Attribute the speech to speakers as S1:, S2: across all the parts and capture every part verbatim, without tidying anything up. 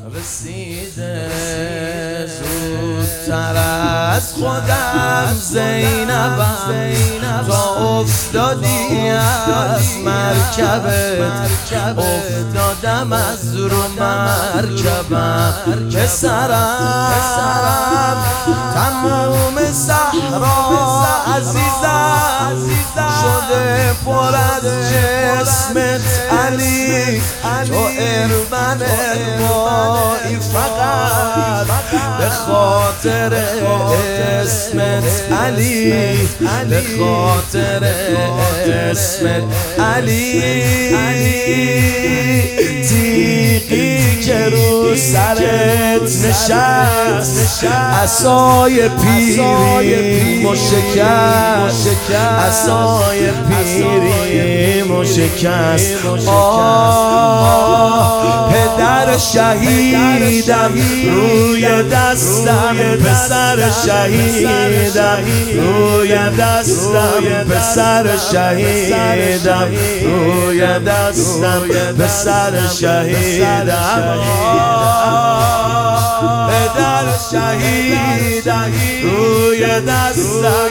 S1: رسیده زودتر از خودم زینبم تا افتادی از مرکبت افتادم از رو مرکبم پسرم تموم صحرا عزیزم شده پر از جسمت علی تو ارمنت مایی فقط به خاطر اسمت علی به خاطر اسمت علی تیغی که رو سرت نشست عصای پیری مشکست عصای پیری مشکست آه پدر شهیدم روی دستم پسر شهیدم روی دستم پسر شهیدم روی دستم پسر شهیدم پدر شهیدم روی دستم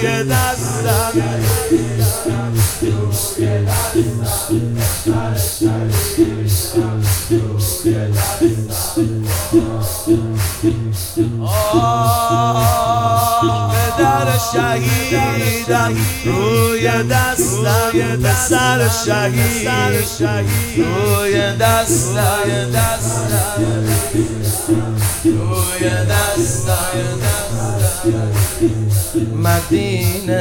S1: پدر شهیدم روی دستم پسر شهیدم روی دستم روی دستم مدینه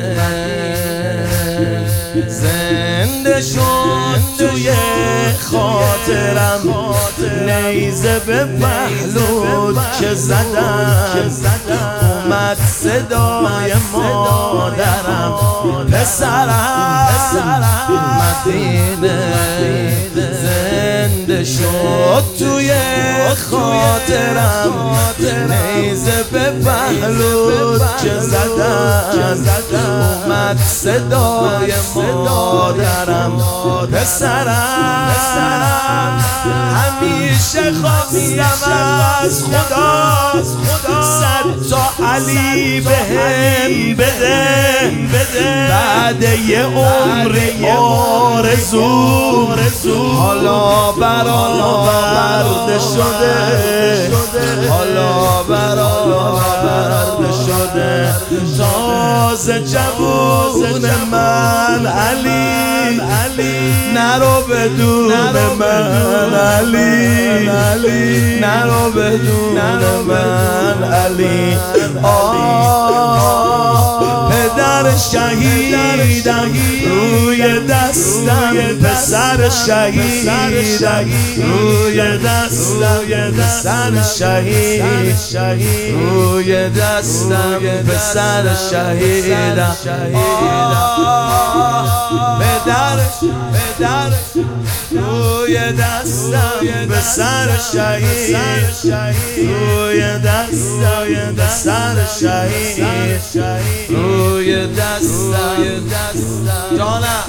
S1: زنده شد توی خاطرم نیزه به پهلو که زدم اومد صدای مادرم پسرم مدینه زنده شد توی خاطرم نیزه به پهلو که زدم اومد صدای مادرم پسرم همیشه خواستم از خدا صد تا علی بهم بده بعد یه عمر آرزو حالا برآورده شده حالا برآورده شده تازه جوون من علی نرو بدون من علی نرو بدون من علی آه پدر شهیدم روی دستم پسر شهیدم روی دستم پسر شهید روی دستم پسر شهیدم پدر پدر روی دستم پسر شهید روی دستم پسر شهید روی دستم جانم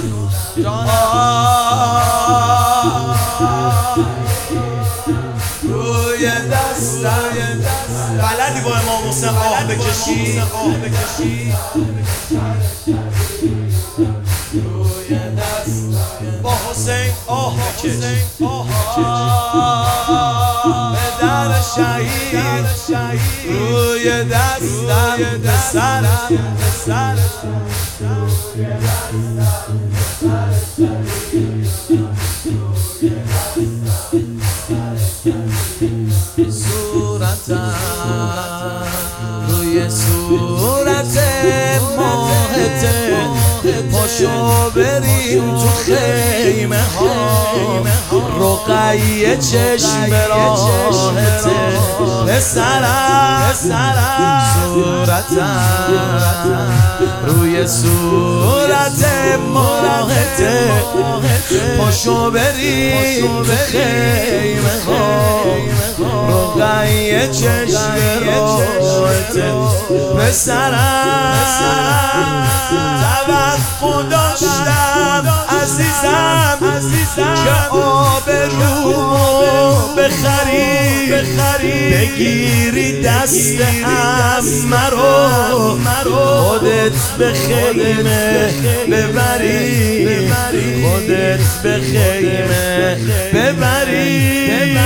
S1: روی دستم بلدی با امام حسین آه بکشی با حسین آه بکش پدر شهید روی دستم پسرم صورتم روی صورت ماهته پاشو بریم تو خیمه ها رقیه چشم راحته پسرم صورتم روی صورت ماهته پاشو بریم تو خیمه ها رقیه چشم راحته پسرم توقع داشتم عزیزم که آبرومو بخری بگیری دست هم مرو خودت به خیمه ببری خودت به خیمه ببری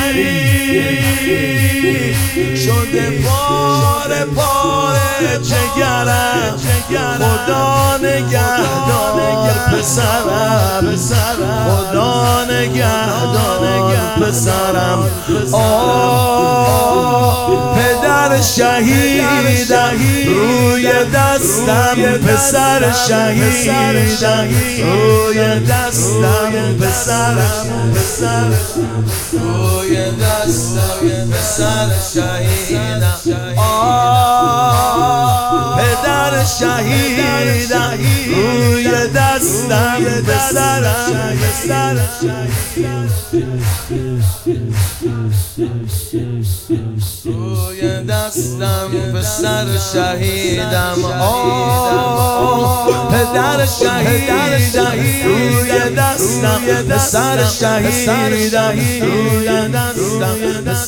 S1: شده پاره پاره جگرم خدا نگهدار پسرم خدا نگهدار پسرم آه پدر شهیدم روی دستم پسر شهیدم روی دستم پسرم پسر روی دستم پسر شهیدم آه پدر شهیدم روی دستم پسرم پسر روی دستم پسر شهیدم آه پدر شهیدم روی دستم پسر شهیدم روی دستم